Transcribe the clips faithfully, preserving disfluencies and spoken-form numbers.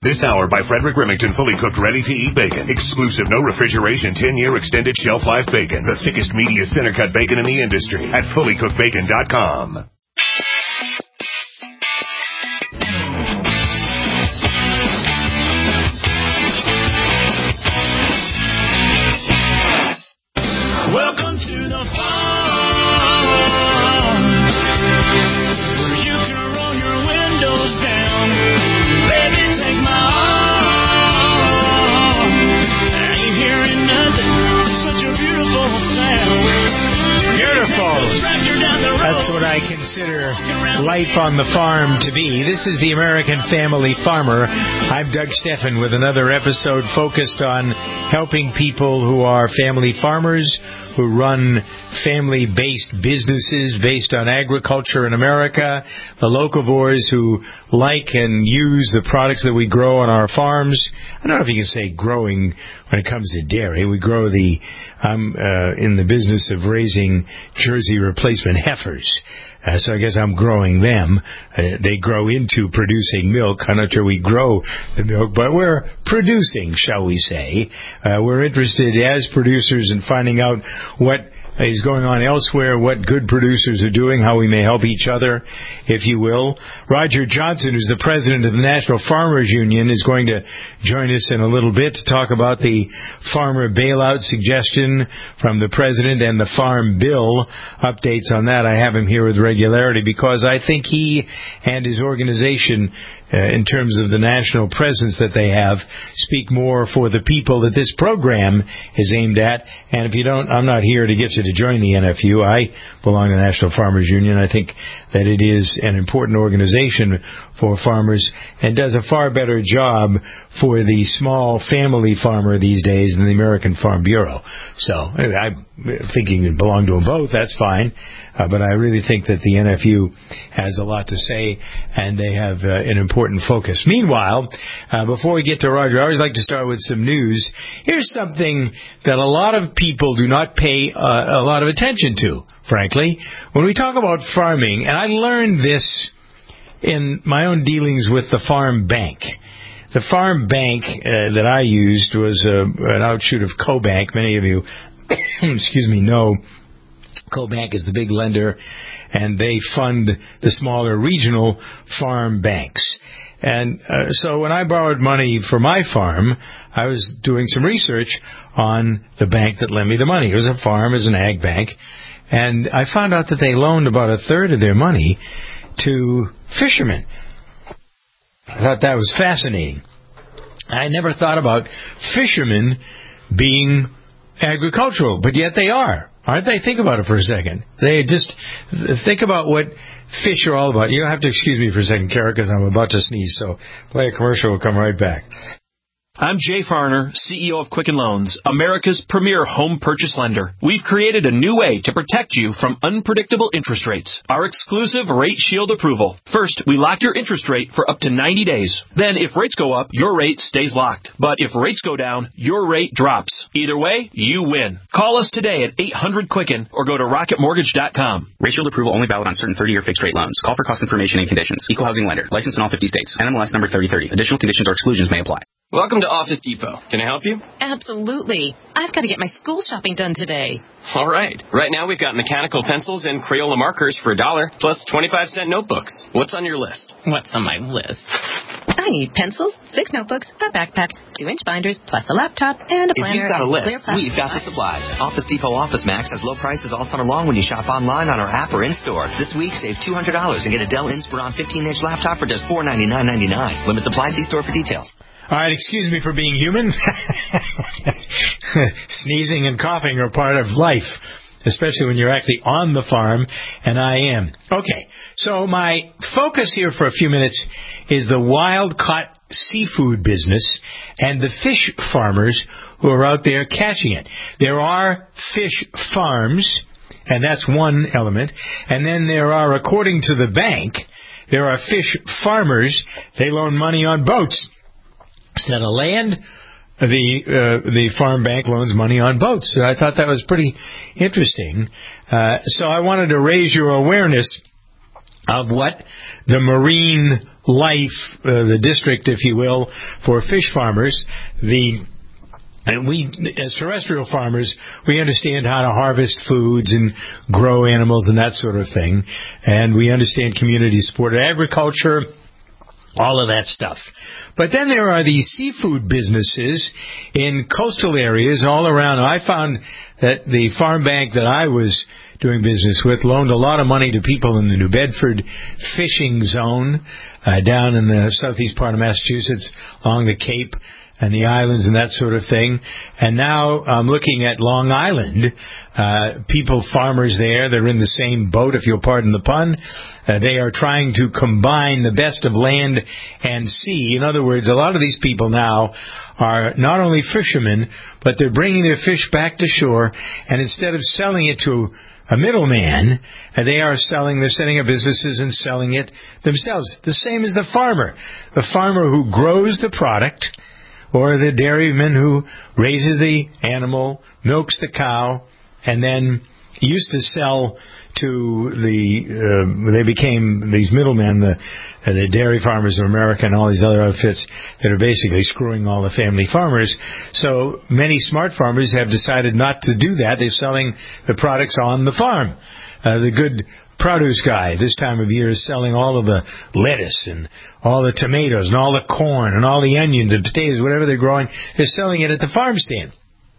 This hour by Frederick Remington, fully cooked, ready-to-eat bacon. Exclusive, no refrigeration, ten-year extended shelf life bacon. The thickest, meatiest, center-cut bacon in the industry at fully cooked bacon dot com. Welcome to the farm, where you can roll your windows down. Baby, take my arm. I ain't hearing nothing, such a beautiful sound. Beautiful. That's what I consider life on the farm to be. This is the American Family Farmer. I'm Doug Steffen with another episode focused on helping people who are family farmers, who run family-based businesses based on agriculture in America, the locavores who like and use the products that we grow on our farms. I don't know if you can say growing when it comes to dairy. We grow the, I'm uh, in the business of raising Jersey replacement heifers. Uh, so I guess I'm growing them. Uh, they grow into producing milk. I'm not sure we grow the milk, but we're producing, shall we say. Uh, we're interested as producers in finding out what is going on elsewhere, what good producers are doing, how we may help each other, if you will. Roger Johnson, who's the president of the National Farmers Union, is going to join us in a little bit to talk about the farmer bailout suggestion from the president and the farm bill. Updates on that. I have him here with regularity because I think he and his organization, Uh, in terms of the national presence that they have, speak more for the people that this program is aimed at. And if you don't, I'm not here to get you to join the N F U. I belong to the National Farmers Union. I think that it is an important organization for farmers and does a far better job for the small family farmer these days than the American Farm Bureau. So I'm thinking you belong to them both. That's fine. Uh, but I really think that the N F U has a lot to say, and they have uh, an important focus. Meanwhile, uh, before we get to Roger, I always like to start with some news. Here's something that a lot of people do not pay uh, a lot of attention to, frankly. When we talk about farming, and I learned this in my own dealings with the farm bank. The farm bank uh, that I used was uh, an outshoot of CoBank. Many of you, excuse me, know CoBank is the big lender, and they fund the smaller regional farm banks. And uh, so when I borrowed money for my farm, I was doing some research on the bank that lent me the money. It was a farm, it was an ag bank, and I found out that they loaned about a third of their money to fishermen. I thought that was fascinating. I never thought about fishermen being agricultural, but yet they are. Aren't they? Think about it for a second. They just think about what fish are all about. You don't have to excuse me for a second, Kara, because I'm about to sneeze. So play a commercial. We'll come right back. I'm Jay Farner, C E O of Quicken Loans, America's premier home purchase lender. We've created a new way to protect you from unpredictable interest rates. Our exclusive Rate Shield approval. First, we lock your interest rate for up to ninety days. Then, if rates go up, your rate stays locked. But if rates go down, your rate drops. Either way, you win. Call us today at eight hundred Quicken or go to rocket mortgage dot com. Rate Shield approval only valid on certain thirty-year fixed-rate loans. Call for cost information and conditions. Equal housing lender. Licensed in all fifty states. N M L S number thirty thirty. Additional conditions or exclusions may apply. Welcome to Office Depot. Can I help you? Absolutely. I've got to get my school shopping done today. All right. Right now we've got mechanical pencils and Crayola markers for a dollar, plus twenty-five cent notebooks. What's on your list? What's on my list? I need pencils, six notebooks, a backpack, two-inch binders, plus a laptop, and a planner. If you've got a list, we've got the supplies. Office Depot Office Max has low prices all summer long when you shop online on our app or in-store. This week, save two hundred dollars and get a Dell Inspiron fifteen-inch laptop for just four ninety-nine ninety-nine. Limit supply, see store for details. All right, excuse me for being human. Sneezing and coughing are part of life, especially when you're actually on the farm, and I am. Okay, so my focus here for a few minutes is the wild-caught seafood business and the fish farmers who are out there catching it. There are fish farms, and that's one element, and then there are, according to the bank, there are fish farmers. They loan money on boats. Instead of land, the uh, the farm bank loans money on boats. So I thought that was pretty interesting. Uh, so I wanted to raise your awareness of what the marine life, uh, the district, if you will, for fish farmers. The And we, as terrestrial farmers, we understand how to harvest foods and grow animals and that sort of thing. And we understand community-supported agriculture, all of that stuff. But then there are these seafood businesses in coastal areas all around. I found that the farm bank that I was doing business with loaned a lot of money to people in the New Bedford fishing zone uh, down in the southeast part of Massachusetts along the Cape and the islands and that sort of thing. And now I'm looking at Long Island. Uh, people, farmers there, they're in the same boat, if you'll pardon the pun. Uh, they are trying to combine the best of land and sea. In other words, a lot of these people now are not only fishermen, but they're bringing their fish back to shore, and instead of selling it to a middleman, uh, they are selling, they're setting up businesses and selling it themselves. The same as the farmer. The farmer who grows the product, or the dairyman who raises the animal, milks the cow, and then used to sell to the, uh, they became these middlemen, the, uh, the dairy farmers of America and all these other outfits that are basically screwing all the family farmers. So many smart farmers have decided not to do that. They're selling the products on the farm. Uh, the good produce guy this time of year is selling all of the lettuce and all the tomatoes and all the corn and all the onions and potatoes, whatever they're growing. They're selling it at the farm stand.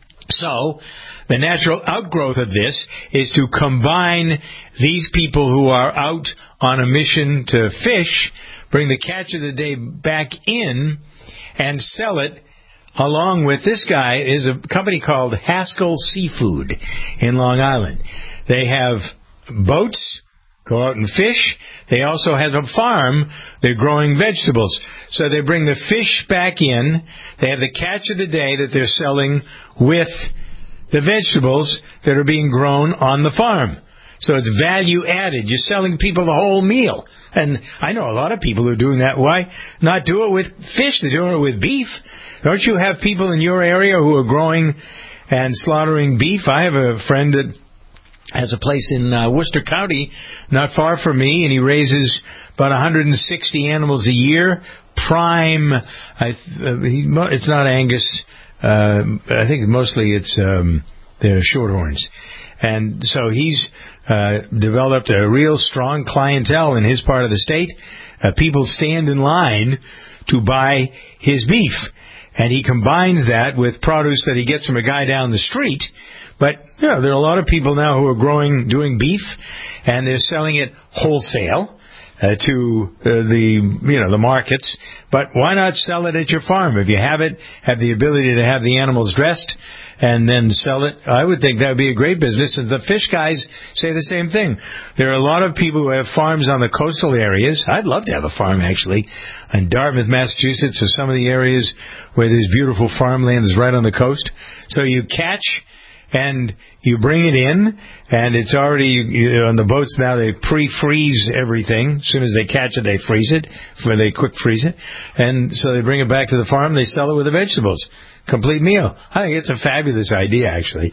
So the natural outgrowth of this is to combine these people who are out on a mission to fish, bring the catch of the day back in, and sell it along with this guy. Is a company called Haskell Seafood in Long Island. They have boats, go out and fish. They also have a farm. They're growing vegetables. So they bring the fish back in. They have the catch of the day that they're selling with the vegetables that are being grown on the farm. So it's value added. You're selling people the whole meal. And I know a lot of people who are doing that. Why not do it with fish? They're doing it with beef. Don't you have people in your area who are growing and slaughtering beef? I have a friend that has a place in uh, Worcester County, not far from me, and he raises about one hundred sixty animals a year. Prime, I, uh, he, it's not Angus. Uh, I think mostly it's um, they're Shorthorns, and so he's uh, developed a real strong clientele in his part of the state. Uh, people stand in line to buy his beef, and he combines that with produce that he gets from a guy down the street. But you know, there are a lot of people now who are growing, doing beef, and they're selling it wholesale uh, to uh, the you know the markets. But why not sell it at your farm? If you have it, have the ability to have the animals dressed and then sell it, I would think that would be a great business. And the fish guys say the same thing. There are a lot of people who have farms on the coastal areas. I'd love to have a farm, actually, in Dartmouth, Massachusetts, or some of the areas where there's beautiful farmland is right on the coast. So you catch and you bring it in, and it's already, you know, on the boats now, they pre-freeze everything. As soon as they catch it, they freeze it, or they quick freeze it. And so they bring it back to the farm, they sell it with the vegetables. Complete meal. I think it's a fabulous idea, actually.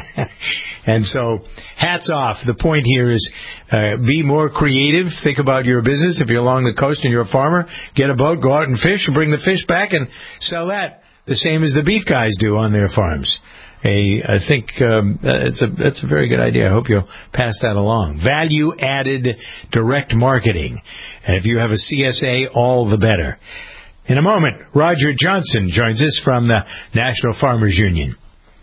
And so, hats off. The point here is uh, be more creative. Think about your business. If you're along the coast and you're a farmer, get a boat, go out and fish, and bring the fish back and sell that. The same as the beef guys do on their farms. A, I think um, it's a that's a very good idea. I hope you'll pass that along. Value-added direct marketing. And if you have a C S A, all the better. In a moment, Roger Johnson joins us from the National Farmers Union.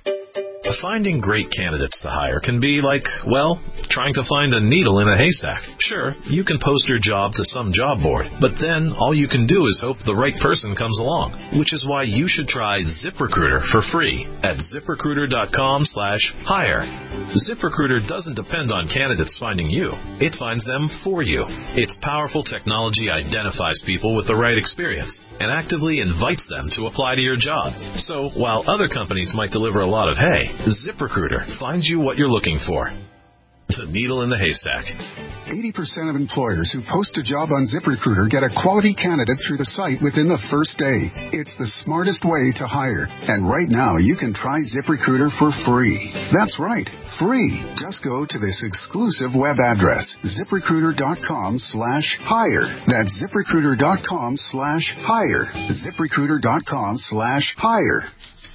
Finding great candidates to hire can be like, well, trying to find a needle in a haystack. Sure, you can post your job to some job board, but then all you can do is hope the right person comes along, which is why you should try ZipRecruiter for free at ZipRecruiter.com slash hire. ZipRecruiter doesn't depend on candidates finding you. It finds them for you. Its powerful technology identifies people with the right experience and actively invites them to apply to your job. So while other companies might deliver a lot of hay, ZipRecruiter finds you what you're looking for. the needle in the haystack. eighty percent of employers who post a job on ZipRecruiter get a quality candidate through the site within the first day. It's the smartest way to hire. And right now, you can try ZipRecruiter for free. That's right, free. Just go to this exclusive web address, ZipRecruiter.com slash hire. That's ZipRecruiter.com slash hire. ZipRecruiter.com slash hire.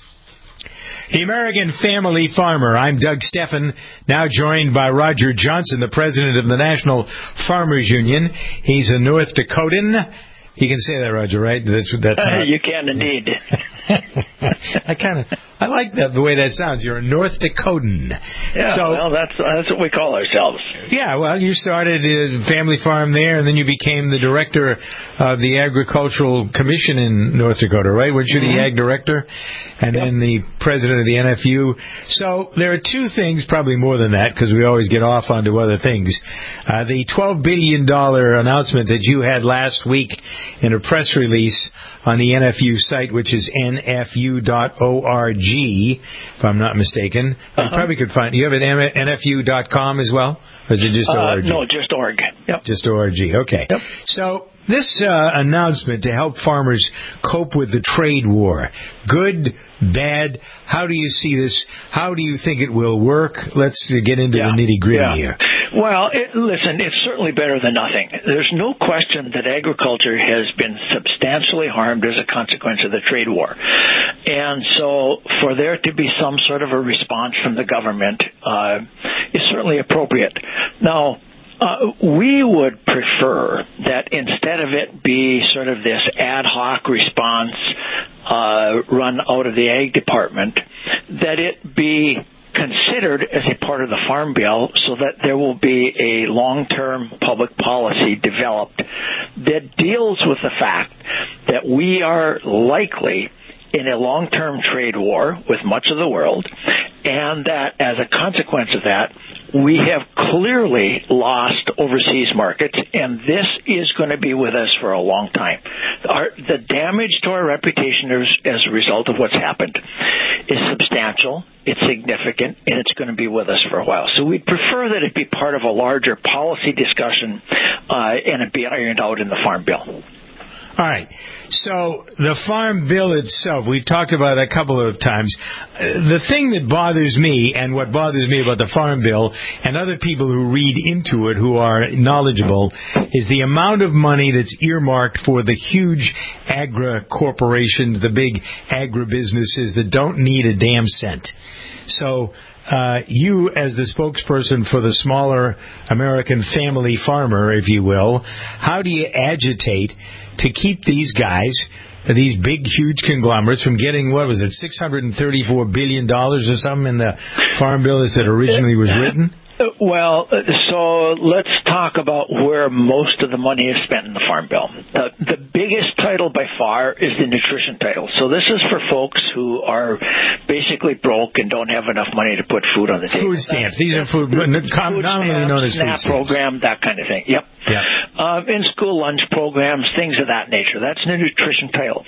The American Family Farmer. I'm Doug Steffen, now joined by Roger Johnson, the president of the National Farmers Union. He's a North Dakotan. You can say that, Roger, right? That's, that's uh, you can indeed. I kind of I like that the way that sounds. You're a North Dakotan. Yeah, so, well, that's that's what we call ourselves. Yeah, well, you started a family farm there, and then you became the director of the Agricultural Commission in North Dakota, right? Weren't you mm-hmm. the ag director? And yep. then the president of the N F U. So there are two things, probably more than that, because we always get off onto other things. Uh, the twelve billion dollars announcement that you had last week in a press release on the N F U site, which is N F U dot org, if I'm not mistaken. Uh-huh. You probably could find. You have it at N F U dot com as well, or is it just uh, org? No, just org. Yep. Just org. Okay. Yep. So this uh, announcement to help farmers cope with the trade war, good, bad. How do you see this? How do you think it will work? Let's get into yeah. the nitty gritty yeah. here. Well, it, listen, it's certainly better than nothing. There's no question that agriculture has been substantially harmed as a consequence of the trade war. And so for there to be some sort of a response from the government uh, is certainly appropriate. Now, Uh, we would prefer that instead of it be sort of this ad hoc response uh, run out of the Ag Department, that it be considered as a part of the Farm Bill so that there will be a long-term public policy developed that deals with the fact that we are likely in a long-term trade war with much of the world, and that as a consequence of that, we have clearly lost overseas markets, and this is going to be with us for a long time. Our, the damage to our reputation as, as a result of what's happened is substantial, it's significant, and it's going to be with us for a while. So we'd prefer that it be part of a larger policy discussion uh, and it be ironed out in the Farm Bill. All right. So the Farm Bill itself, we've talked about it a couple of times. The thing that bothers me, and what bothers me about the Farm Bill and other people who read into it who are knowledgeable, is the amount of money that's earmarked for the huge agri corporations, the big agribusinesses that don't need a damn cent. So uh, you, as the spokesperson for the smaller American family farmer, if you will, how do you agitate to keep these guys, these big, huge conglomerates, from getting, what was it, six hundred thirty-four billion dollars or something in the Farm Bill as it originally was written? Well, so let's talk about where most of the money is spent in the Farm Bill. The, the biggest title by far is the nutrition title. So this is for folks who are basically broke and don't have enough money to put food on the table. Food stamps. These are food, food commonly known as food SNAP stamps. program, that kind of thing. Yep. Yeah. Um, in school lunch programs, things of that nature. That's the nutrition title.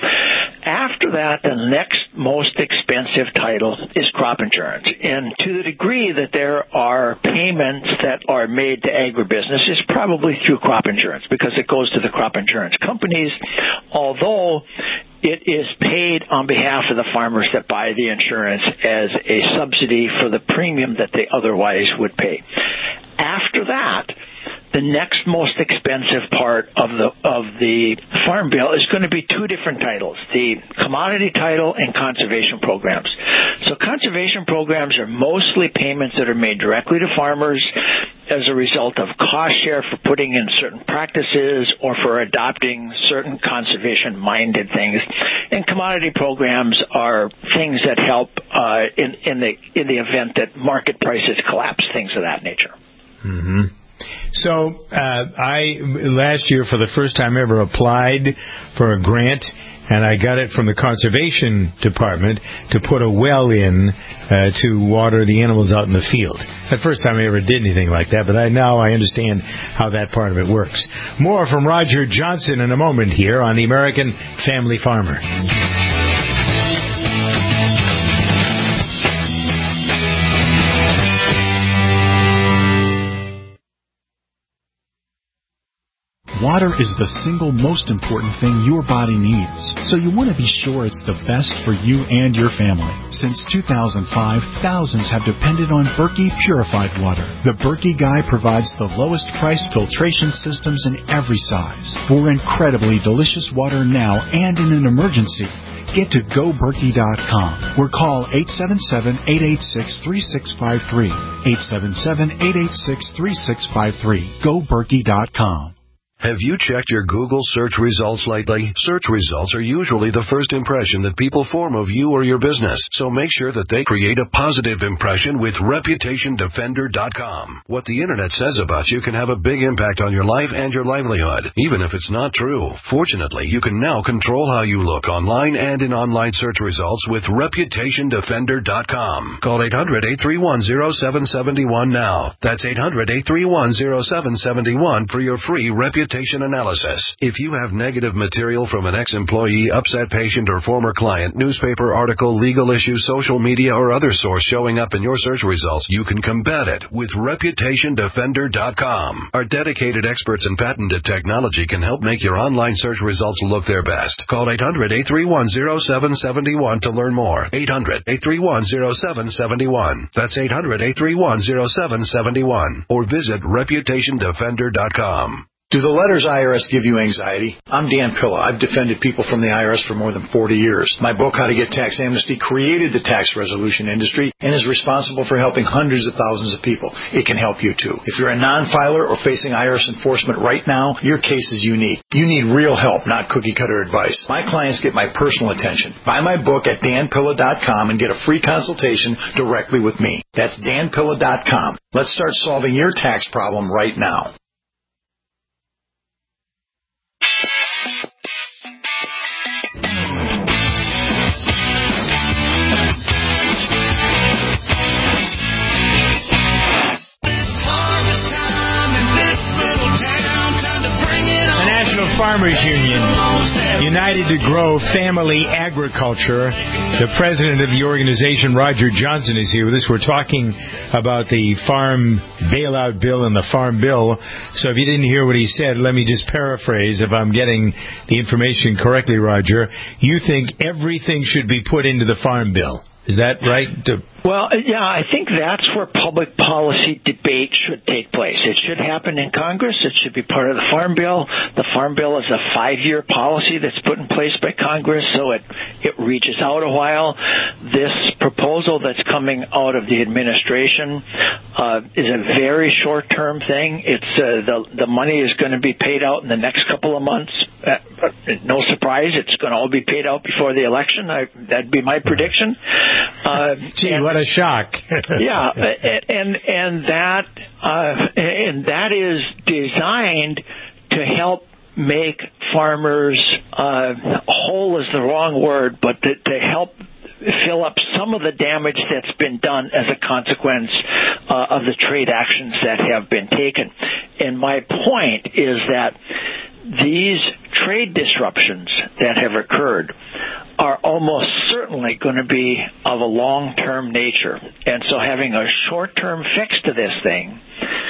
After that, the next most expensive title is crop insurance. And to the degree that there are payments that are made to agribusiness is probably through crop insurance because it goes to the crop insurance companies, although it is paid on behalf of the farmers that buy the insurance as a subsidy for the premium that they otherwise would pay. After that, the next most expensive part of the of the Farm Bill is going to be two different titles, the commodity title and conservation programs. So conservation programs are mostly payments that are made directly to farmers as a result of cost share for putting in certain practices or for adopting certain conservation-minded things. And commodity programs are things that help uh, in, in the in the event that market prices collapse, things of that nature. Mm-hmm. So uh, I, last year, for the first time ever, applied for a grant, and I got it from the Conservation Department to put a well in uh, to water the animals out in the field. The first time I ever did anything like that, but I now I understand how that part of it works. More from Roger Johnson in a moment here on the American Family Farmer. Water is the single most important thing your body needs, so you want to be sure it's the best for you and your family. Since two thousand five, thousands have depended on Berkey purified water. The Berkey Guy provides the lowest price filtration systems in every size for incredibly delicious water now and in an emergency. Get to go berkey dot com or call eight seven seven, eight eight six, three six five three. eight seven seven, eight eight six, three six five three. go berkey dot com. Have you checked your Google search results lately? Search results are usually the first impression that people form of you or your business, so make sure that they create a positive impression with reputation defender dot com. What the internet says about you can have a big impact on your life and your livelihood, even if it's not true. Fortunately, you can now control how you look online and in online search results with reputation defender dot com. Call eight hundred, eight three one, zero seven seven one now. That's eight hundred, eight three one, zero seven seven one for your free reputation analysis. If you have negative material from an ex-employee, upset patient, or former client, newspaper article, legal issue, social media, or other source showing up in your search results, you can combat it with reputation defender dot com. Our dedicated experts in patented technology can help make your online search results look their best. Call eight hundred, eight three one, zero seven seven one to learn more. eight hundred, eight three one, zero seven seven one. That's eight hundred, eight three one, zero seven seven one. Or visit reputation defender dot com. Do the letters I R S give you anxiety? I'm Dan Pilla. I've defended people from the I R S for more than forty years. My book, How to Get Tax Amnesty, created the tax resolution industry and is responsible for helping hundreds of thousands of people. It can help you, too. If you're a non-filer or facing I R S enforcement right now, your case is unique. You need real help, not cookie-cutter advice. My clients get my personal attention. Buy my book at dan pilla dot com and get a free consultation directly with me. That's dan pilla dot com. Let's start solving your tax problem right now. Farmers Union, United to Grow Family Agriculture. The president of the organization, Roger Johnson, is here with us. We're talking about the farm bailout bill and the farm bill. So if you didn't hear what he said, let me just paraphrase if I'm getting the information correctly, Roger. You think everything should be put into the farm bill. Is that right? Well, yeah, I think that's where public policy debate should take place. It should happen in Congress. It should be part of the Farm Bill. The Farm Bill is a five-year policy that's put in place by Congress, so it, it reaches out a while. This proposal that's coming out of the administration uh, is a very short-term thing. It's uh, the, the money is going to be paid out in the next couple of months. Uh, no surprise, it's going to all be paid out before the election. I, that'd be my prediction. Uh, Gee, and, what a shock! yeah, and and that uh, and that is designed to help make farmers uh, whole is the wrong word, but to, to help fill up some of the damage that's been done as a consequence uh, of the trade actions that have been taken. And my point is that these trade disruptions that have occurred are almost certainly going to be of a long-term nature. And so having a short-term fix to this thing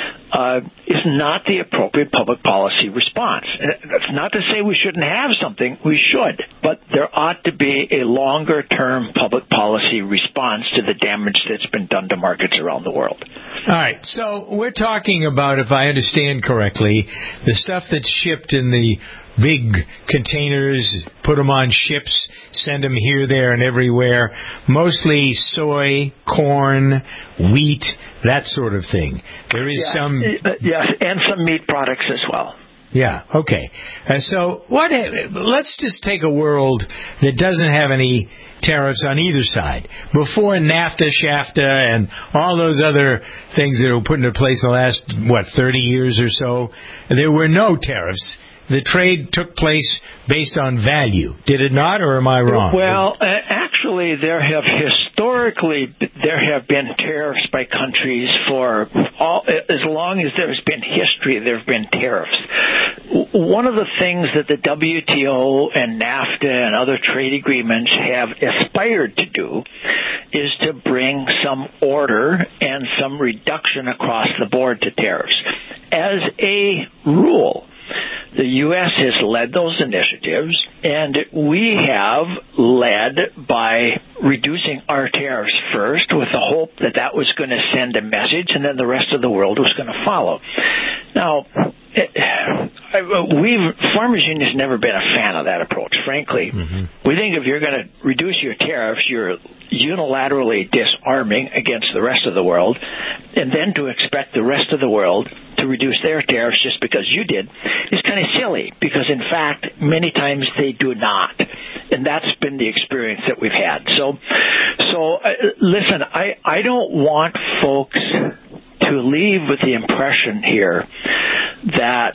uh, is not the appropriate public policy response. That's not to say we shouldn't have something. We should. But there ought to be a longer-term public policy response to the damage that's been done to markets around the world. All right. So we're talking about, if I understand correctly, the stuff that's shipped in the big containers, put them on ships, send them here, there, and everywhere. Mostly soy, corn, wheat, that sort of thing. There is yeah, some... Uh, yes, and some meat products as well. Yeah, okay. Uh, so what? Let's just take a world that doesn't have any tariffs on either side. Before NAFTA, SHAFTA, and all those other things that were put into place in the last, what, thirty years or so, there were no tariffs. The trade took place based on value. Did it not, or am I wrong? Well, uh, actually, there have historically there have been tariffs by countries for all, as long as there's been history. There have been tariffs. One of the things that the W T O and NAFTA and other trade agreements have aspired to do is to bring some order and some reduction across the board to tariffs. As a rule, The U S has led those initiatives, and we have led by reducing our tariffs first with the hope that that was going to send a message, and then the rest of the world was going to follow. Now, we've Farmers Union has never been a fan of that approach, frankly. Mm-hmm. We think if you're going to reduce your tariffs, you're unilaterally disarming against the rest of the world, and then to expect the rest of the world to reduce their tariffs just because you did is kind of silly, because in fact, many times they do not. And that's been the experience that we've had. So, so uh, listen, I, I don't want folks to leave with the impression here that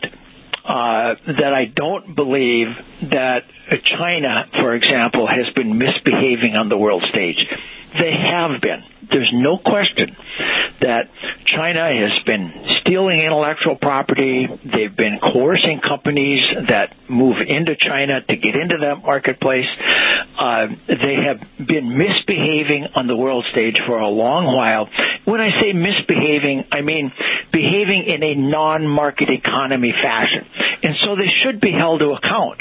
uh, that I don't believe that China, for example, has been misbehaving on the world stage. They have been. There's no question that China has been stealing intellectual property. They've been coercing companies that move into China to get into that marketplace. Uh, they have been misbehaving on the world stage for a long while. When I say misbehaving, I mean behaving in a non-market economy fashion. And so they should be held to account.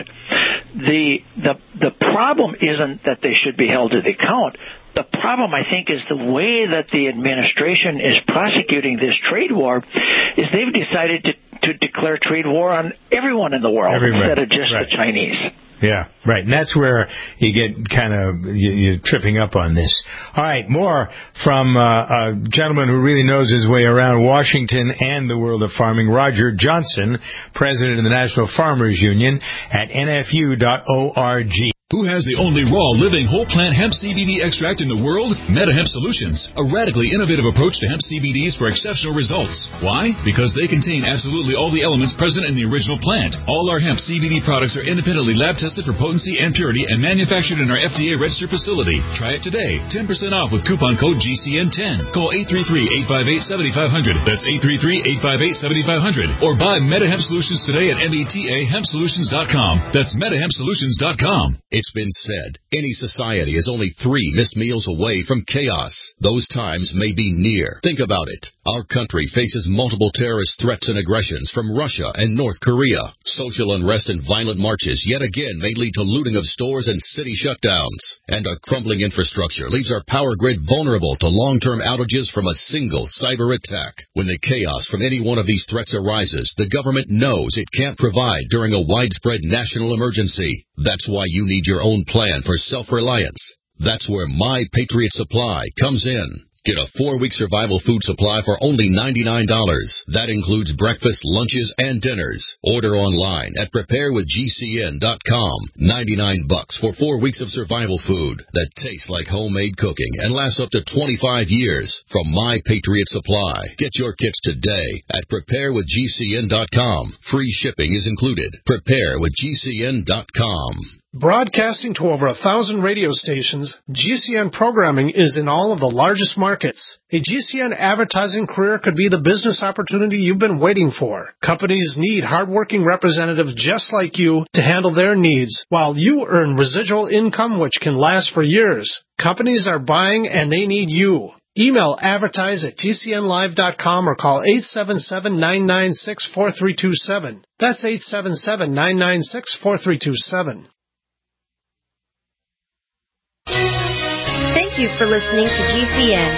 The, the, the problem isn't that they should be held to the account. The problem, I think, is the way that the administration is prosecuting this trade war is they've decided to, to declare trade war on everyone in the world Everybody. instead of just right. the Chinese. Yeah, right. And that's where you get kind of, you, you're tripping up on this. All right, more from uh, a gentleman who really knows his way around Washington and the world of farming, Roger Johnson, president of the National Farmers Union at N F U dot org. Who has the only raw, living, whole plant hemp C B D extract in the world? MetaHemp Solutions, a radically innovative approach to hemp C B Ds for exceptional results. Why? Because they contain absolutely all the elements present in the original plant. All our hemp C B D products are independently lab tested for potency and purity and manufactured in our F D A-registered facility. Try it today. ten percent off with coupon code G C N ten. Call eight three three, eight five eight, seven five zero zero. That's eight three three, eight five eight, seven five zero zero. Or buy MetaHemp Solutions today at meta hemp solutions dot com. That's meta hemp solutions dot com. It's been said, any society is only three missed meals away from chaos. Those times may be near. Think about it. Our country faces multiple terrorist threats and aggressions from Russia and North Korea. Social unrest and violent marches yet again may lead to looting of stores and city shutdowns. And our crumbling infrastructure leaves our power grid vulnerable to long-term outages from a single cyber attack. When the chaos from any one of these threats arises, the government knows it can't provide during a widespread national emergency. That's why you need your own plan for self-reliance. That's where My Patriot Supply comes in. Get a four-week survival food supply for only ninety-nine dollars. That includes breakfast, lunches, and dinners. Order online at prepare with G C N dot com. ninety-nine bucks for four weeks of survival food that tastes like homemade cooking and lasts up to twenty-five years from My Patriot Supply. Get your kits today at prepare with G C N dot com. Free shipping is included. prepare with G C N dot com. Broadcasting to over a thousand radio stations, G C N programming is in all of the largest markets. A G C N advertising career could be the business opportunity you've been waiting for. Companies need hardworking representatives just like you to handle their needs, while you earn residual income which can last for years. Companies are buying and they need you. Email advertise at T C N live dot com or call eight seven seven, nine nine six, four three two seven. That's eight seven seven, nine nine six, four three two seven. Thank you for listening to G C N.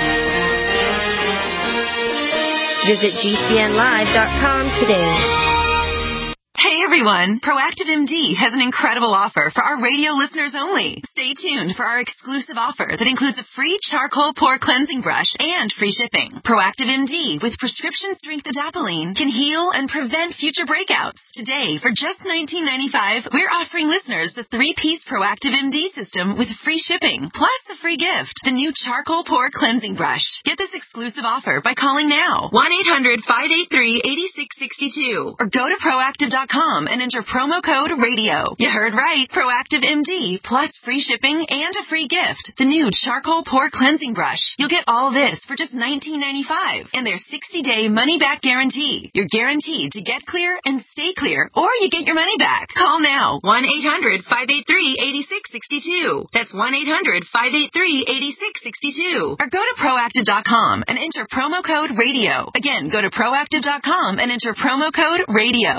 Visit G C N live dot com today. Hey everyone, Proactive M D has an incredible offer for our radio listeners only. Stay tuned for our exclusive offer that includes a free charcoal pore cleansing brush and free shipping. Proactive M D with prescription strength adapalene can heal and prevent future breakouts. Today, for just nineteen ninety-five dollars, we're offering listeners the three-piece Proactive M D system with free shipping, plus the free gift, the new charcoal pore cleansing brush. Get this exclusive offer by calling now, one eight hundred, five eight three, eight six six two, or go to proactive dot com and enter promo code radio. You heard right. Proactive M D plus free shipping and a free gift. The new charcoal pore cleansing brush. You'll get all this for just nineteen ninety-five dollars and their sixty-day money-back guarantee. You're guaranteed to get clear and stay clear, or you get your money back. Call now. one eight hundred, five eight three, eight six six two. That's one eight hundred, five eight three, eight six six two. Or go to proactive dot com and enter promo code radio. Again, go to proactive dot com and enter promo code radio.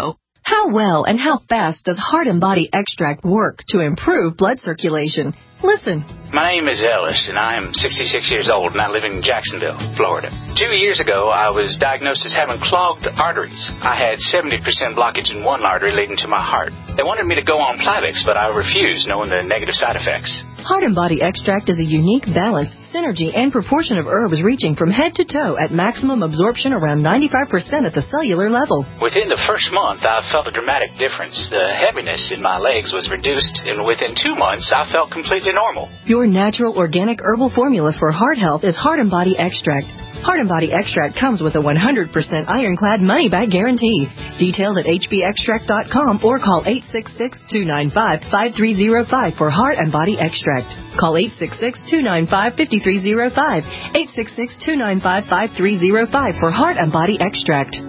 How well and how fast does Heart and Body Extract work to improve blood circulation? Listen. My name is Ellis, and I am sixty-six years old, and I live in Jacksonville, Florida. Two years ago, I was diagnosed as having clogged arteries. I had seventy percent blockage in one artery leading to my heart. They wanted me to go on Plavix, but I refused, knowing the negative side effects. Heart and Body Extract is a unique balance, synergy, and proportion of herbs reaching from head to toe at maximum absorption around ninety-five percent at the cellular level. Within the first month, I felt a dramatic difference. The heaviness in my legs was reduced, and within two months, I felt completely normal. Your natural organic herbal formula for heart health is Heart and Body Extract. Heart and Body Extract comes with a one hundred percent ironclad money-back guarantee. Details at h b extract dot com or call eight six six, two nine five, five three zero five for Heart and Body Extract. Call eight six six, two nine five, five three zero five, eight six six, two nine five, five three zero five for Heart and Body Extract.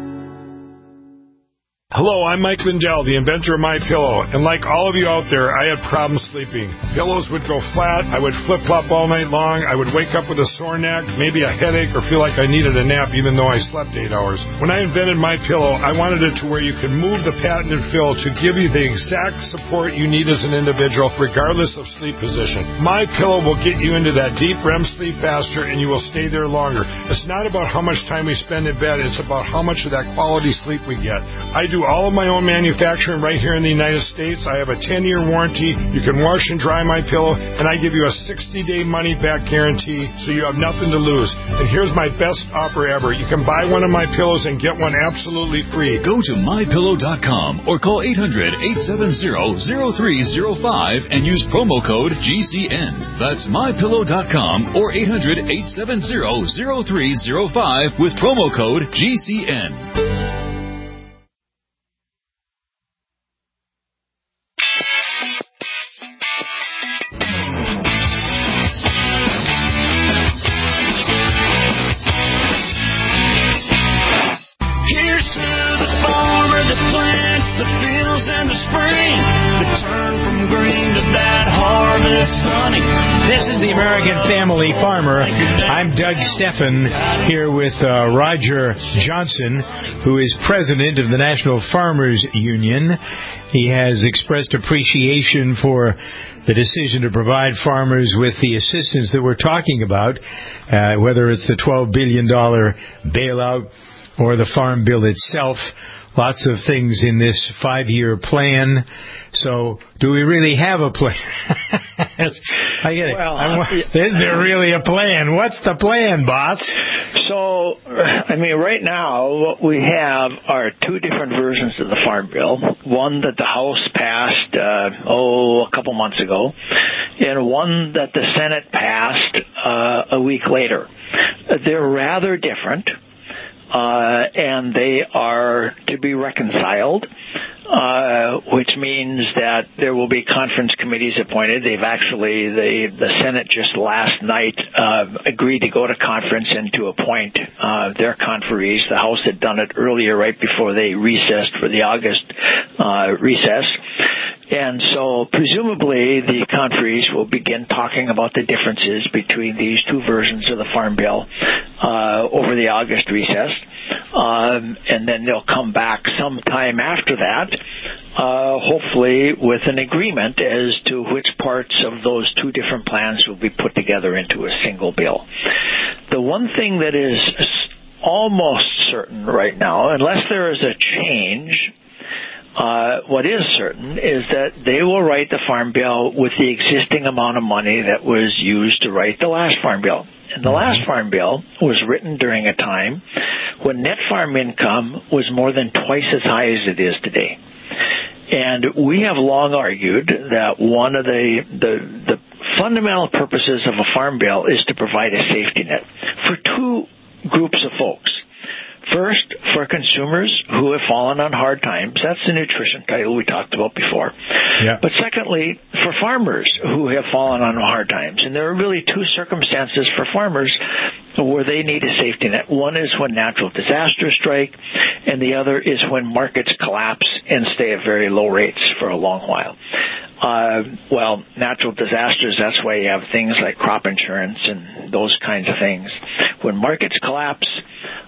Hello, I'm Mike Lindell, the inventor of MyPillow, and like all of you out there, I had problems sleeping. Pillows would go flat, I would flip-flop all night long, I would wake up with a sore neck, maybe a headache, or feel like I needed a nap even though I slept eight hours. When I invented MyPillow, I wanted it to where you could move the patented fill to give you the exact support you need as an individual, regardless of sleep position. MyPillow will get you into that deep R E M sleep faster, and you will stay there longer. It's not about how much time we spend in bed, it's about how much of that quality sleep we get. I do all of my own manufacturing right here in the United States. I have a ten-year warranty. You can wash and dry my pillow, and I give you a sixty-day money-back guarantee, so you have nothing to lose. And here's my best offer ever. You can buy one of my pillows and get one absolutely free. Go to my pillow dot com or call eight hundred, eight seven zero, zero three zero five and use promo code G C N. That's my pillow dot com or eight hundred, eight seven zero, zero three zero five with promo code G C N. This is the American Family Farmer. I'm Doug Steffen here with uh, Roger Johnson, who is president of the National Farmers Union. He has expressed appreciation for the decision to provide farmers with the assistance that we're talking about, uh, whether it's the twelve billion dollars bailout or the Farm Bill itself. Lots of things in this five-year plan. So, do we really have a plan? I get it. Well, I'm, is there really a plan? What's the plan, boss? So, I mean, right now, what we have are two different versions of the Farm Bill. One that the House passed, uh, oh, a couple months ago, and one that the Senate passed uh, a week later. They're rather different. Uh, and they are to be reconciled, uh, which means that there will be conference committees appointed. They've actually, the, the Senate just last night uh, agreed to go to conference and to appoint uh, their conferees. The House had done it earlier, right before they recessed for the August uh, recess. And so presumably the conferees will begin talking about the differences between these two versions of the Farm Bill uh, over the August recess. Um, and then they'll come back sometime after that, uh, hopefully with an agreement as to which parts of those two different plans will be put together into a single bill. The one thing that is almost certain right now, unless there is a change, Uh, what is certain is that they will write the Farm Bill with the existing amount of money that was used to write the last Farm Bill. And the last Farm Bill was written during a time when net farm income was more than twice as high as it is today. And we have long argued that one of the, the, the fundamental purposes of a Farm Bill is to provide a safety net for two groups of folks. First, for consumers who have fallen on hard times. That's the nutrition title we talked about before. Yeah. But secondly, for farmers who have fallen on hard times. And there are really two circumstances for farmers where they need a safety net. One is when natural disasters strike, and the other is when markets collapse and stay at very low rates for a long while. Uh, well, natural disasters, that's why you have things like crop insurance and those kinds of things. When markets collapse,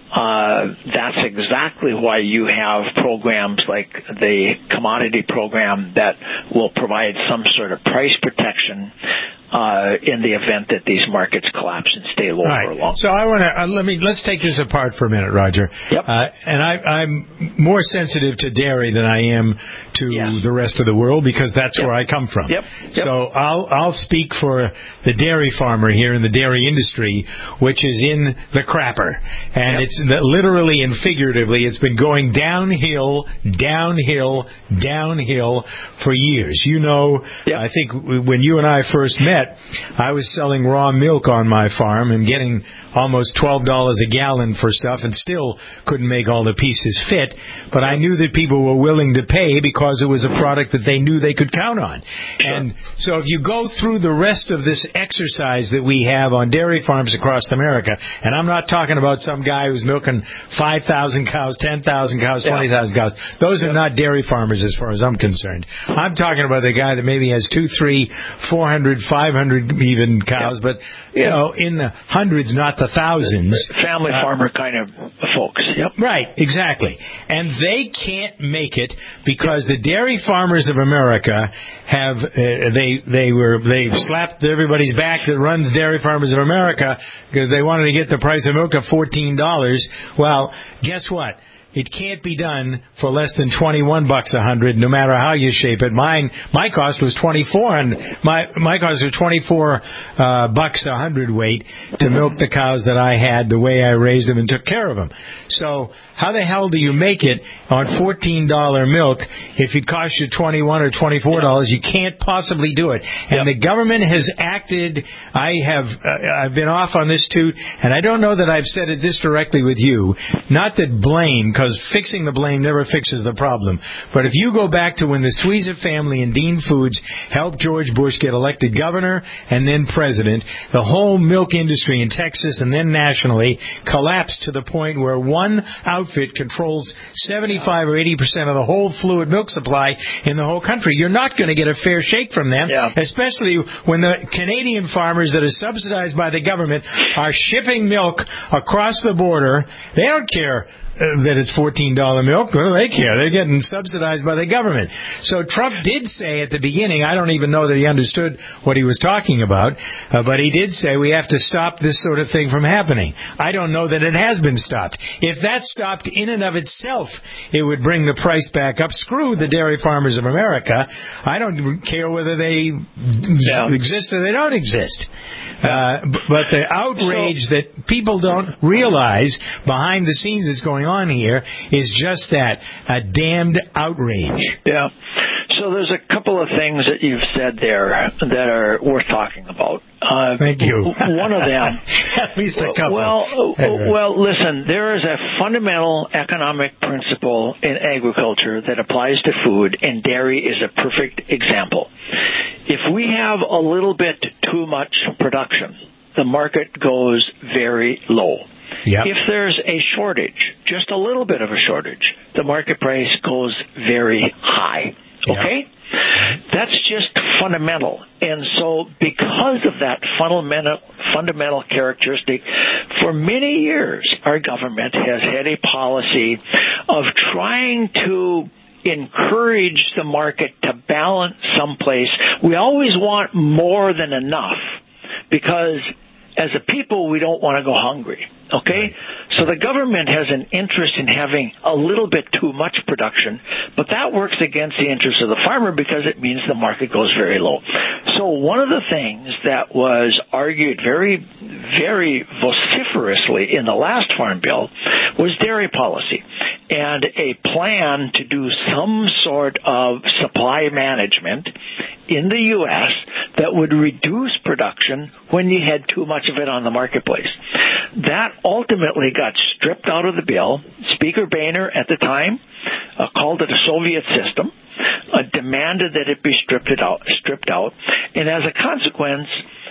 Uh, that's exactly why you have programs like the commodity program that will provide some sort of price protection uh, in the event that these markets collapse and stay low right. for a long time. So I want to uh, let me let's take this apart for a minute, Roger. Yep. Uh, and I, I'm more sensitive to dairy than I am to yeah. the rest of the world because that's yep. where I come from. Yep. Yep. So I'll I'll speak for the dairy farmer here in the dairy industry, which is in the crapper, and yep. it's literally and figuratively, it's been going downhill, downhill, downhill for years. You know, yep. I think when you and I first met, I was selling raw milk on my farm and getting almost twelve dollars a gallon for stuff and still couldn't make all the pieces fit. But I knew that people were willing to pay because it was a product that they knew they could count on. Sure. And so if you go through the rest of this exercise that we have on dairy farms across America, and I'm not talking about some guy who's milking five thousand cows, ten thousand cows, twenty thousand cows. Those are not dairy farmers as far as I'm concerned. I'm talking about the guy that maybe has two, three, four hundred, five hundred even cows, yeah. but, you yeah. know, in the hundreds, not the thousands. Family uh, farmer kind of folks. Yep. Right, exactly. And they can't make it because the dairy farmers of America have, uh, they, they were, they slapped everybody's back that runs Dairy Farmers of America because they wanted to get the price of milk at fourteen dollars. Well, guess what? It can't be done for less than twenty-one bucks a hundred, no matter how you shape it. Mine, my cost was twenty-four, and my my cost was twenty-four uh, bucks a hundred weight to milk the cows that I had, the way I raised them and took care of them. So how the hell do you make it on fourteen dollar milk if it costs you twenty-one or twenty-four dollars? You can't possibly do it. And yep. the government has acted. I have uh, I've been off on this too, and I don't know that I've said it this directly with you. Not that blame. Because fixing the blame never fixes the problem. But if you go back to when the Sweezer family and Dean Foods helped George Bush get elected governor and then president, the whole milk industry in Texas and then nationally collapsed to the point where one outfit controls seventy-five or eighty percent of the whole fluid milk supply in the whole country. You're not going to get a fair shake from them, yeah. especially when the Canadian farmers that are subsidized by the government are shipping milk across the border. They don't care Uh, that it's fourteen dollar milk. What do they care? They're getting subsidized by the government. So Trump did say at the beginning, I don't even know that he understood what he was talking about, uh, but he did say we have to stop this sort of thing from happening. I don't know that it has been stopped. If that stopped in and of itself, it would bring the price back up. Screw the dairy farmers of America. I don't care whether they yeah. exist or they don't exist. Uh, but the outrage so, that people don't realize behind the scenes is going on here is just that, a damned outrage. Yeah. So there's a couple of things that you've said there that are worth talking about. Uh, Thank you. One of them. At least a couple. Well, well, listen, there is a fundamental economic principle in agriculture that applies to food, and dairy is a perfect example. If we have a little bit too much production, the market goes very low. Yep. If there's a shortage, just a little bit of a shortage, the market price goes very high. Okay? Yep. That's just fundamental. And so because of that fundamental fundamental characteristic, for many years our government has had a policy of trying to encourage the market to balance someplace. We always want more than enough because as a people we don't want to go hungry. Okay? So the government has an interest in having a little bit too much production, but that works against the interest of the farmer because it means the market goes very low. So one of the things that was argued very, very vociferously in the last Farm Bill was dairy policy and a plan to do some sort of supply management in the U S that would reduce production when you had too much of it on the marketplace. That ultimately got stripped out of the bill. Speaker Boehner at the time uh, called it a Soviet system, uh, demanded that it be stripped it out, stripped out, and as a consequence,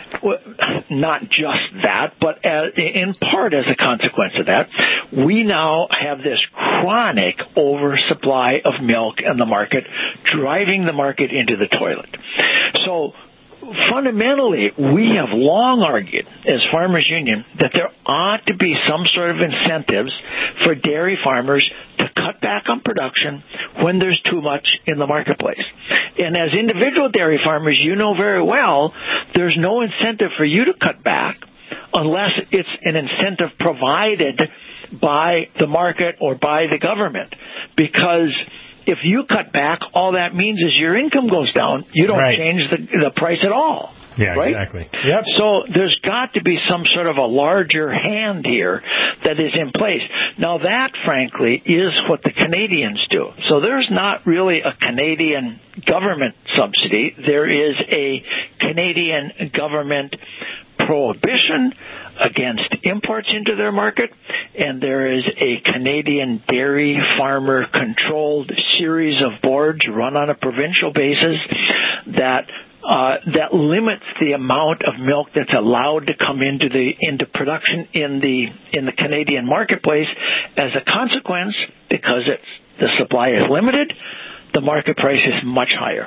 not just that, but as, in part as a consequence of that, we now have this chronic oversupply of milk in the market, driving the market into the toilet. So fundamentally, we have long argued as Farmers Union, that there ought to be some sort of incentives for dairy farmers to cut back on production when there's too much in the marketplace. And as individual dairy farmers, you know very well there's no incentive for you to cut back unless it's an incentive provided by the market or by the government. Because if you cut back, all that means is your income goes down. You don't right. change the, the price at all. Yeah, right? exactly. Yep. So there's got to be some sort of a larger hand here that is in place. Now that, frankly, is what the Canadians do. So there's not really a Canadian government subsidy. There is a Canadian government prohibition against imports into their market, and there is a Canadian dairy farmer controlled series of boards run on a provincial basis that uh, that limits the amount of milk that's allowed to come into the into production in the in the Canadian marketplace. As a consequence, because it's the supply is limited, the market price is much higher,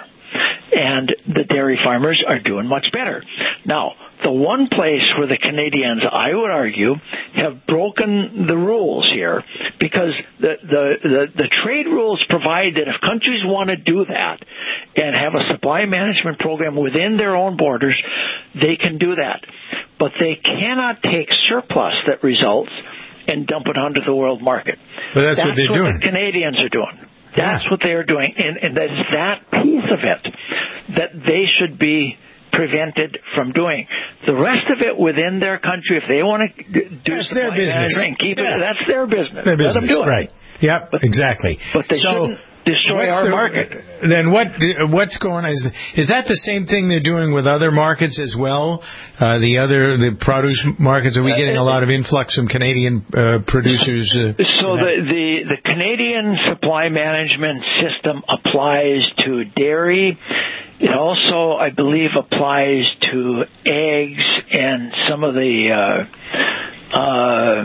and the dairy farmers are doing much better. Now, the one place where the Canadians, I would argue, have broken the rules here, because the, the, the, the trade rules provide that if countries want to do that and have a supply management program within their own borders, they can do that. But they cannot take surplus that results and dump it onto the world market. But that's, that's what they're what doing. The Canadians are doing. That's yeah. what they are doing. And, and that is that piece of it that they should be prevented from doing. The rest of it within their country, if they want to do that's their business. And keep it, yeah. that's their business. Their business. Let them do it. Right. Yep, but, exactly. But they so, shouldn't destroy our the, market. Then what? What's going on? Is, is that the same thing they're doing with other markets as well? Uh, the other, the produce markets, are we getting a lot of influx from Canadian uh, producers? Uh, so the, the, the Canadian supply management system applies to dairy. It also, I believe, applies to eggs and some of the uh, uh,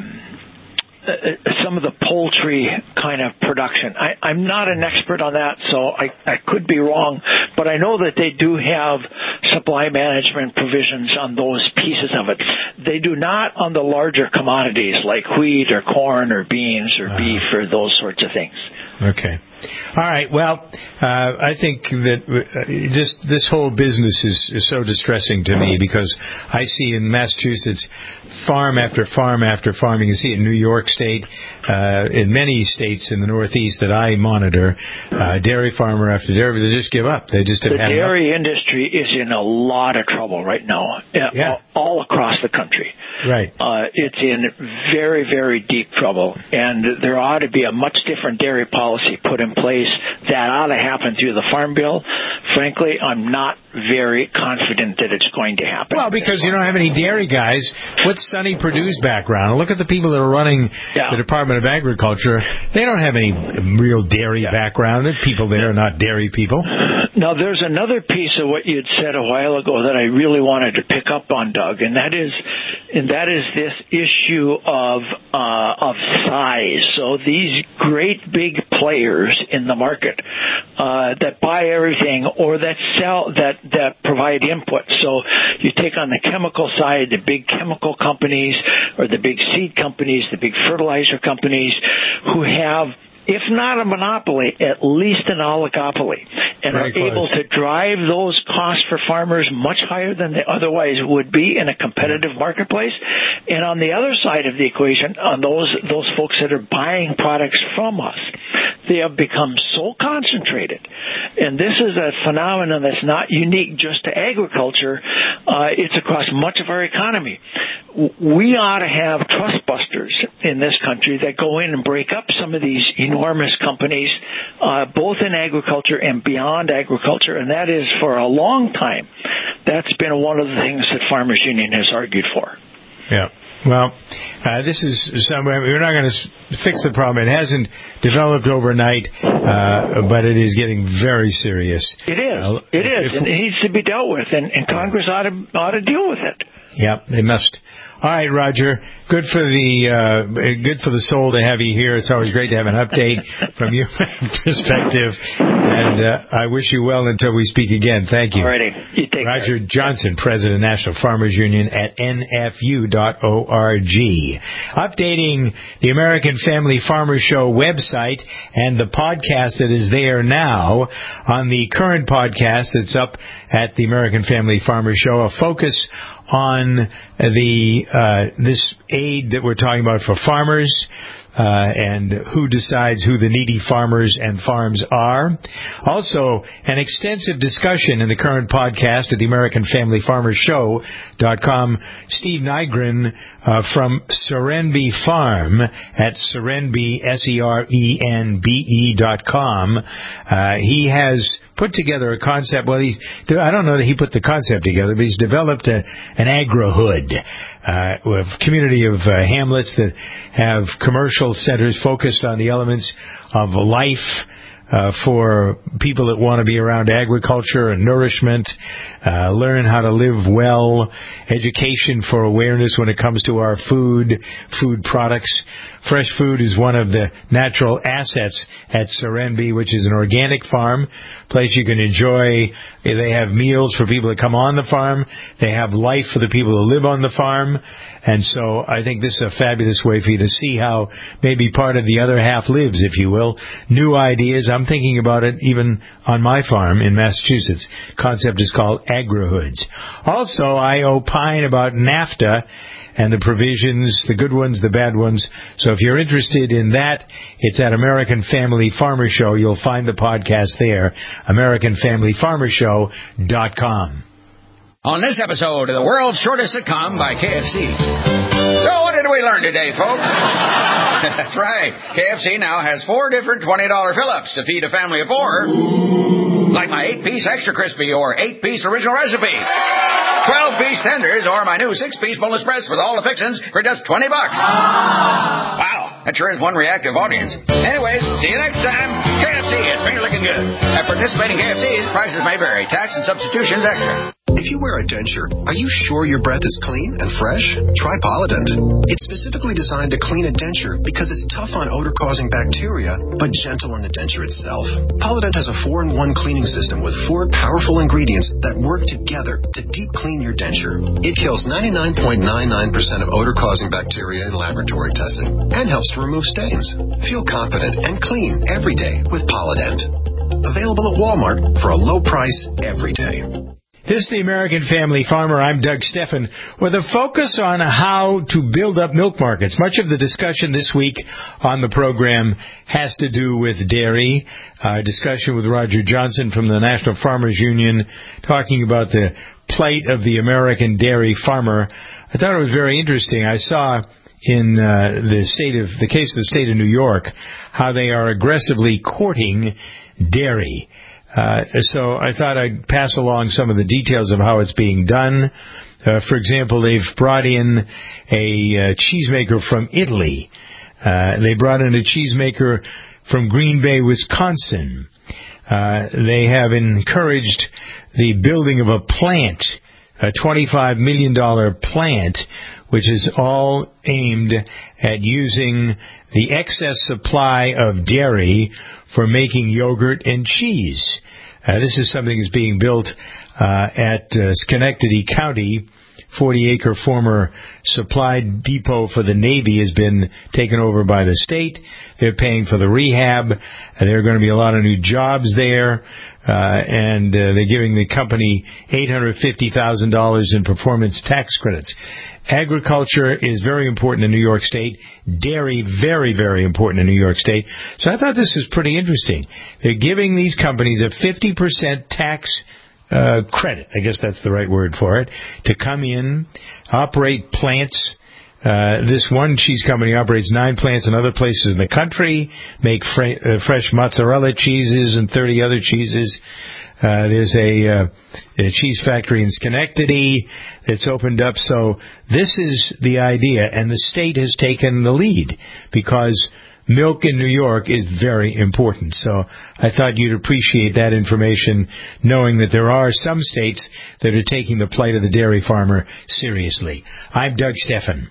some of the poultry kind of production. I, I'm not an expert on that, so I, I could be wrong, but I know that they do have supply management provisions on those pieces of it. They do not on the larger commodities like wheat or corn or beans or uh-huh. beef or those sorts of things. Okay. All right. Well, uh, I think that uh, just this whole business is, is so distressing to me, because I see in Massachusetts farm after farm after farm. You can see it in New York State, uh, in many states in the Northeast that I monitor, uh, dairy farmer after dairy, they just give up. They just have the had dairy enough. industry is in a lot of trouble right now, yeah. all, all across the country. Right. Uh, it's in very, very deep trouble, and there ought to be a much different dairy policy put in place. That ought to happen through the Farm Bill. Frankly, I'm not very confident that it's going to happen. Well, because you don't have any dairy guys. What's Sonny Perdue's background? Look at the people that are running yeah. the Department of Agriculture. They don't have any real dairy yeah. background. The people there are not dairy people. Now, there's another piece of what you'd said a while ago that I really wanted to pick up on, Doug, and that is, and that is this issue of uh, of size. So these great big players in the market uh, that buy everything or that sell that that provide input. So you take on the chemical side, the big chemical companies or the big seed companies, the big fertilizer companies, who have, if not a monopoly, at least an oligopoly, and Very are close. able to drive those costs for farmers much higher than they otherwise would be in a competitive marketplace. And on the other side of the equation, on those those folks that are buying products from us, they have become so concentrated. And this is a phenomenon that's not unique just to agriculture. Uh, it's across much of our economy. We ought to have trust busters in this country that go in and break up some of these enormous companies, uh, both in agriculture and beyond agriculture, and that is for a long time. That's been one of the things that Farmers Union has argued for. Yeah. Well, uh, this is somewhere we're not going to fix the problem. It hasn't developed overnight, uh, but it is getting very serious. It is. Uh, it is, and it needs to be dealt with, and, and Congress ought to ought to deal with it. Yep, they must. All right, Roger. Good for the uh, good for the soul to have you here. It's always great to have an update from your perspective, and uh, I wish you well until we speak again. Thank you. All righty. You take Roger care. Johnson, President of National Farmers Union at N F U dot org. Updating the American Family Farmer Show website and the podcast that is there now. On the current podcast that's up at the American Family Farmer Show, a focus on the uh, this aid that we're talking about for farmers. Uh, and who decides who the needy farmers and farms are. Also, an extensive discussion in the current podcast at the American Family Farmer Show dot com. Steve Nygren uh, from Serenbe Farm at Serenbe, S E R E N B E dot com. Uh, he has put together a concept. Well, he, I don't know that he put the concept together, but he's developed a, an agri-hood, uh, a community of uh, hamlets that have commercial centers focused on the elements of life uh, for people that want to be around agriculture and nourishment, uh, learn how to live well, education for awareness when it comes to our food, food products. Fresh food is one of the natural assets at Serenbe, which is an organic farm, place you can enjoy. They have meals for people that come on the farm. They have life for the people who live on the farm. And so I think this is a fabulous way for you to see how maybe part of the other half lives, if you will. New ideas. I'm thinking about it even on my farm in Massachusetts. Concept is called agri-hoods. Also, I opine about NAFTA and the provisions, the good ones, the bad ones. So if you're interested in that, it's at American Family Farmer Show. You'll find the podcast there, American Family Farmer Show dot com. On this episode of the world's shortest sitcom by K F C. So what did we learn today, folks? That's right. K F C now has four different twenty dollar fill-ups to feed a family of four. Like my eight-piece extra crispy or eight-piece original recipe. twelve-piece tenders or my new six-piece boneless breast with all the fixins for just twenty bucks. Wow, that sure is one reactive audience. Anyways, see you next time. K F C, it's been looking good. At participating K F Cs, prices may vary. Tax and substitutions extra. If you wear a denture, are you sure your breath is clean and fresh? Try Polident. It's specifically designed to clean a denture because it's tough on odor-causing bacteria, but gentle on the denture itself. Polident has a four in one cleaning system with four powerful ingredients that work together to deep clean your denture. It kills ninety-nine point nine nine percent of odor-causing bacteria in laboratory testing and helps to remove stains. Feel confident and clean every day with Polident. Available at Walmart for a low price every day. This is the American Family Farmer. I'm Doug Steffen with a focus on how to build up milk markets. Much of the discussion this week on the program has to do with dairy. A uh, discussion with Roger Johnson from the National Farmers Union talking about the plight of the American dairy farmer. I thought it was very interesting. I saw in uh, the state of the case of the state of New York how they are aggressively courting dairy. Uh, so I thought I'd pass along some of the details of how it's being done. Uh, for example, they've brought in a uh, cheesemaker from Italy. Uh, they brought in a cheesemaker from Green Bay, Wisconsin. Uh, they have encouraged the building of a plant, a twenty-five million dollars plant, which is all aimed at using the excess supply of dairy for making yogurt and cheese. Uh, this is something that's being built uh, at uh, Schenectady County. forty-acre former supply depot for the Navy has been taken over by the state. They're paying for the rehab. Uh, there are going to be a lot of new jobs there. Uh, and uh, they're giving the company eight hundred fifty thousand dollars in performance tax credits. Agriculture is very important in New York State. Dairy, very, very important in New York State. So I thought this was pretty interesting. They're giving these companies a fifty percent tax uh, credit, I guess that's the right word for it, to come in, operate plants. Uh, this one cheese company operates nine plants in other places in the country, make fre- uh, fresh mozzarella cheeses and thirty other cheeses. Uh, there's a, uh, a cheese factory in Schenectady that's opened up. So this is the idea, and the state has taken the lead because milk in New York is very important. So I thought you'd appreciate that information, knowing that there are some states that are taking the plight of the dairy farmer seriously. I'm Doug Steffen.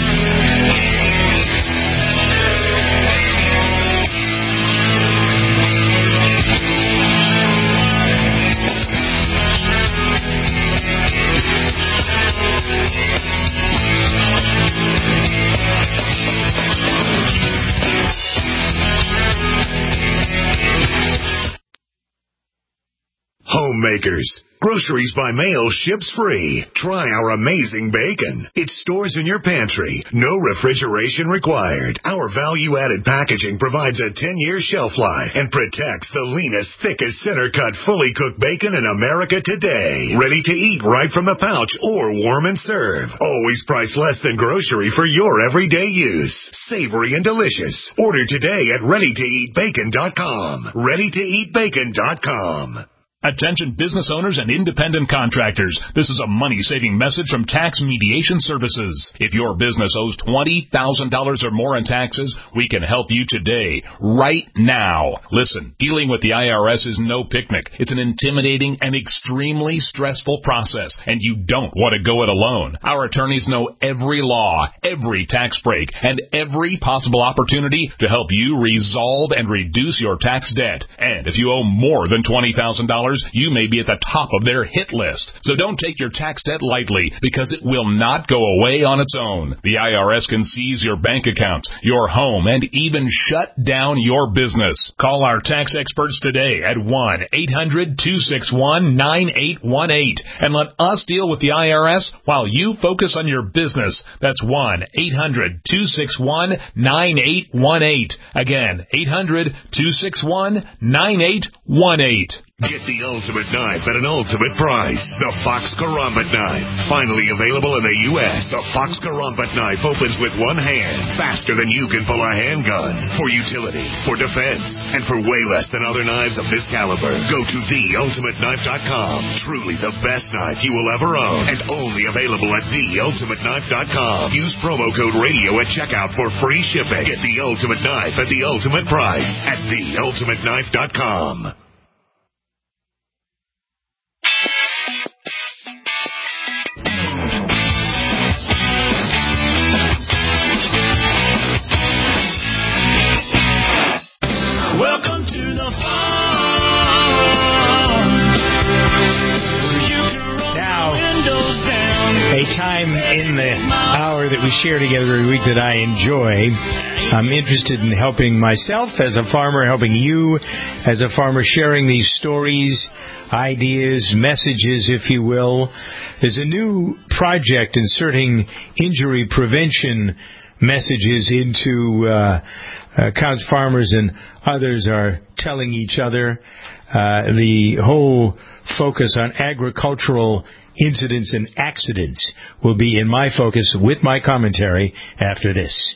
Homemakers. Groceries by mail ships free. Try our amazing bacon. It stores in your pantry. No refrigeration required. Our value-added packaging provides a ten-year shelf life and protects the leanest, thickest, center-cut, fully cooked bacon in America today. Ready to eat right from the pouch or warm and serve. Always priced less than grocery for your everyday use. Savory and delicious. Order today at ready to eat bacon dot com. ready to eat bacon dot com. Attention business owners and independent contractors. This is a money-saving message from Tax Mediation Services. If your business owes twenty thousand dollars or more in taxes, we can help you today, right now. Listen, dealing with the I R S is no picnic. It's an intimidating and extremely stressful process, and you don't want to go it alone. Our attorneys know every law, every tax break, and every possible opportunity to help you resolve and reduce your tax debt. And if you owe more than twenty thousand dollars, you may be at the top of their hit list. So don't take your tax debt lightly, because it will not go away on its own. The I R S can seize your bank accounts, your home, and even shut down your business. Call our tax experts today at one eight hundred two six one nine eight one eight and let us deal with the I R S while you focus on your business. That's one eight hundred two six one nine eight one eight. Again, eight hundred two six one nine eight one eight. Get the ultimate knife at an ultimate price. The Fox Karambit knife. Finally available in the U S The Fox Karambit knife opens with one hand, faster than you can pull a handgun. For utility, for defense, and for way less than other knives of this caliber. Go to the ultimate knife dot com. Truly the best knife you will ever own. And only available at the ultimate knife dot com. Use promo code radio at checkout for free shipping. Get the ultimate knife at the ultimate price at the ultimate knife dot com. Welcome to the farm, where you can roll Now, the windows down. a time in the hour that we share together every week that I enjoy. I'm interested in helping myself as a farmer, helping you as a farmer, sharing these stories, ideas, messages, if you will. There's a new project inserting injury prevention messages into uh, uh, cows farmers and others are telling each other. Uh, the whole focus on agricultural incidents and accidents will be in my focus with my commentary after this.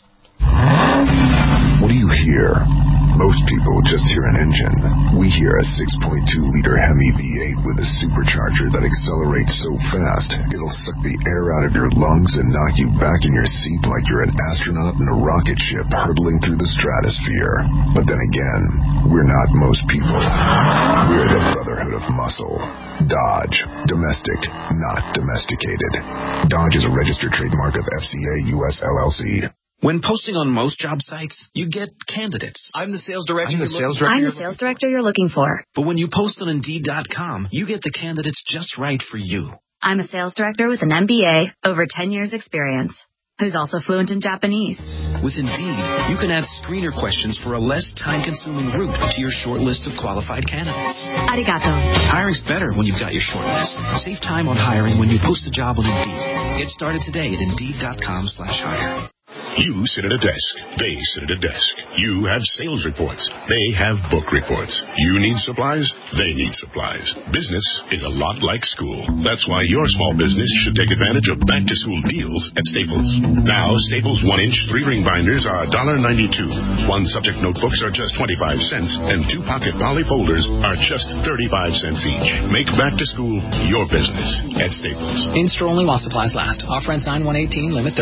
What do you hear? Most people just hear an engine. We hear a six point two liter Hemi V eight with a supercharger that accelerates so fast, it'll suck the air out of your lungs and knock you back in your seat like you're an astronaut in a rocket ship hurtling through the stratosphere. But then again, we're not most people. We're the Brotherhood of Muscle. Dodge. Domestic, not domesticated. Dodge is a registered trademark of F C A U S L L C. When posting on most job sites, you get candidates. I'm the sales director. I'm the sales director. I'm the sales director you're looking for. But when you post on Indeed dot com, you get the candidates just right for you. I'm a sales director with an M B A, over ten years experience, who's also fluent in Japanese. With Indeed, you can add screener questions for a less time-consuming route to your short list of qualified candidates. Arigato. Hiring's better when you've got your short list. Save time on hiring when you post a job on Indeed. Get started today at Indeed dot com slash hire. You sit at a desk. They sit at a desk. You have sales reports. They have book reports. You need supplies. They need supplies. Business is a lot like school. That's why your small business should take advantage of back-to-school deals at Staples. Now, Staples one-inch three-ring binders are one dollar ninety-two. One-subject notebooks are just twenty-five cents, and two-pocket poly folders are just thirty-five cents each. Make back-to-school your business at Staples. In-store only while supplies last. Offer ends nine one eighteen, limit thirty.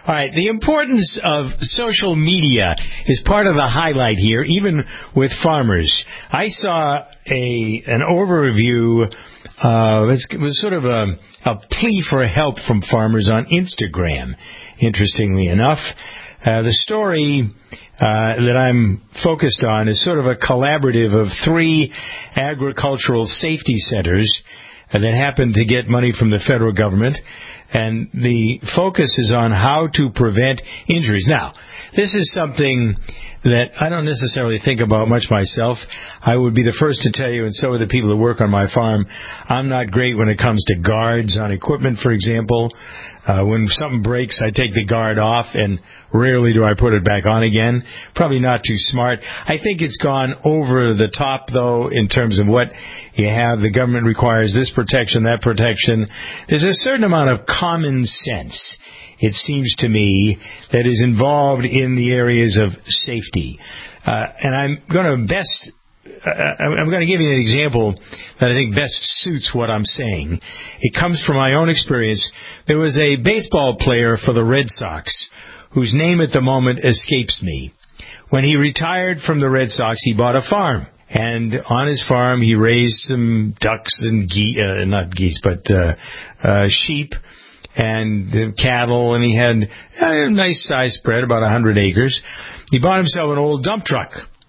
All right, the importance of social media is part of the highlight here, even with farmers. I saw a an overview, uh, it was sort of a, a plea for help from farmers on Instagram, interestingly enough. Uh, the story uh, that I'm focused on is sort of a collaborative of three agricultural safety centers uh, that happen to get money from the federal government. And the focus is on how to prevent injuries. Now, this is something that I don't necessarily think about much myself. I would be the first to tell you, and so are the people that work on my farm, I'm not great when it comes to guards on equipment, for example. Uh, when something breaks, I take the guard off, and rarely do I put it back on again. Probably not too smart. I think it's gone over the top, though, in terms of what you have. The government requires this protection, that protection. There's a certain amount of common sense, it seems to me, that is involved in the areas of safety. Uh, and I'm going to best... Uh, I'm going to give you an example that I think best suits what I'm saying. It comes from my own experience. There was a baseball player for the Red Sox whose name at the moment escapes me. When he retired from the Red Sox, he bought a farm. And on his farm, he raised some ducks and geese, uh, not geese, but uh, uh, sheep and uh, cattle, and he had a nice size spread, about one hundred acres. He bought himself an old dump truck.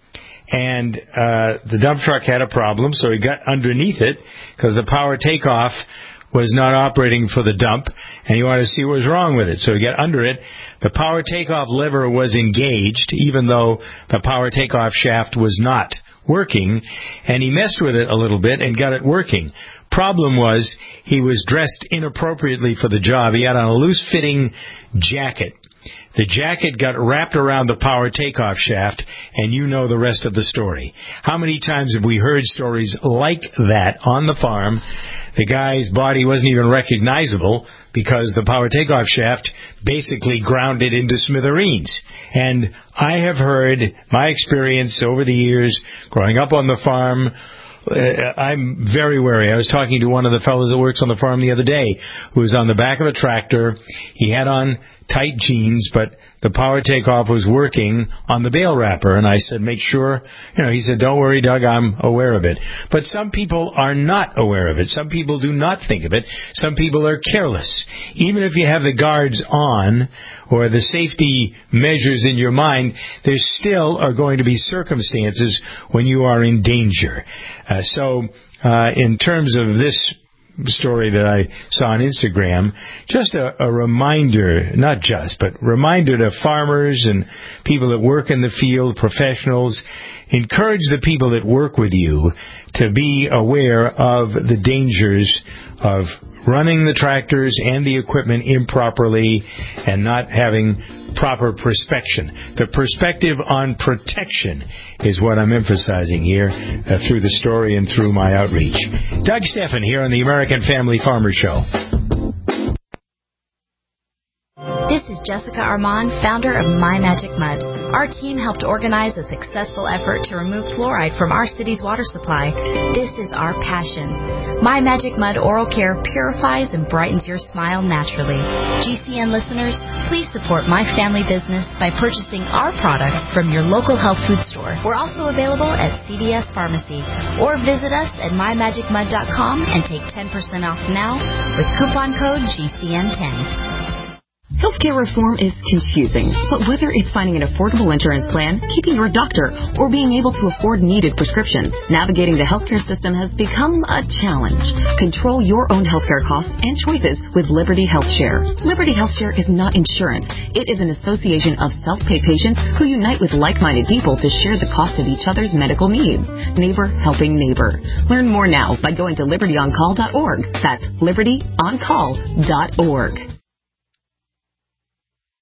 And uh, the dump truck had a problem, so he got underneath it because the power takeoff was not operating for the dump, and he wanted to see what was wrong with it. So he got under it. The power takeoff lever was engaged, even though the power takeoff shaft was not working, and he messed with it a little bit and got it working. Problem was, he was dressed inappropriately for the job. He had on a loose-fitting jacket. The jacket got wrapped around the power takeoff shaft, and you know the rest of the story. How many times have we heard stories like that on the farm? The guy's body wasn't even recognizable because the power takeoff shaft basically ground it into smithereens. And I have heard my experience over the years growing up on the farm. Uh, I'm very wary. I was talking to one of the fellows that works on the farm the other day who was on the back of a tractor. He had on tight jeans, but the power takeoff was working on the bale wrapper. And I said, make sure, you know, he said, don't worry, Doug, I'm aware of it. But some people are not aware of it. Some people do not think of it. Some people are careless. Even if you have the guards on or the safety measures in your mind, there still are going to be circumstances when you are in danger. Uh, so uh, in terms of this story that I saw on Instagram, just a, a reminder, not just, but reminder to farmers and people that work in the field, professionals, encourage the people that work with you to be aware of the dangers of running the tractors and the equipment improperly and not having proper perspection. The perspective on protection is what I'm emphasizing here uh, through the story and through my outreach. Doug Steffen here on the American Family Farmer Show. This is Jessica Armand, founder of My Magic Mud. Our team helped organize a successful effort to remove fluoride from our city's water supply. This is our passion. My Magic Mud Oral Care purifies and brightens your smile naturally. G C N listeners, please support my family business by purchasing our product from your local health food store. We're also available at C V S Pharmacy, or visit us at my magic mud dot com and take ten percent off now with coupon code G C N ten. Healthcare reform is confusing, but whether it's finding an affordable insurance plan, keeping your doctor, or being able to afford needed prescriptions, navigating the healthcare system has become a challenge. Control your own healthcare costs and choices with Liberty HealthShare. Liberty HealthShare is not insurance. It is an association of self-pay patients who unite with like-minded people to share the cost of each other's medical needs. Neighbor helping neighbor. Learn more now by going to liberty on call dot org. That's liberty on call dot org.